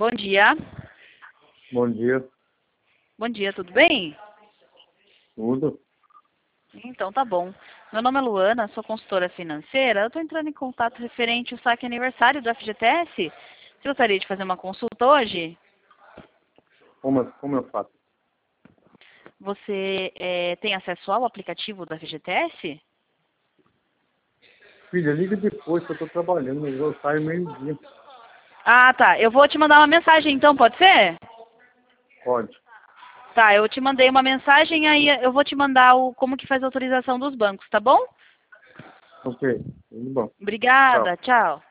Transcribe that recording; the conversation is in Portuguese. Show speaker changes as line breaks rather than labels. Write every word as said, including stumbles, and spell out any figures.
Bom dia.
Bom dia.
Bom dia, tudo bem?
Tudo?
Então tá bom. Meu nome é Luana, sou consultora financeira. Eu estou entrando em contato referente ao saque aniversário do F G T S. Você gostaria de fazer uma consulta hoje?
Como, como eu faço?
Você eh, tem acesso ao aplicativo do F G T S?
Filha, liga depois que eu tô trabalhando, mas eu saio meio-dia.
Ah, tá. Eu vou te mandar uma mensagem então, pode ser?
Pode.
Tá, eu te mandei uma mensagem, aí eu vou te mandar o como que faz a autorização dos bancos, tá bom?
Ok. Tudo bom. Tchau.
Obrigada, tchau.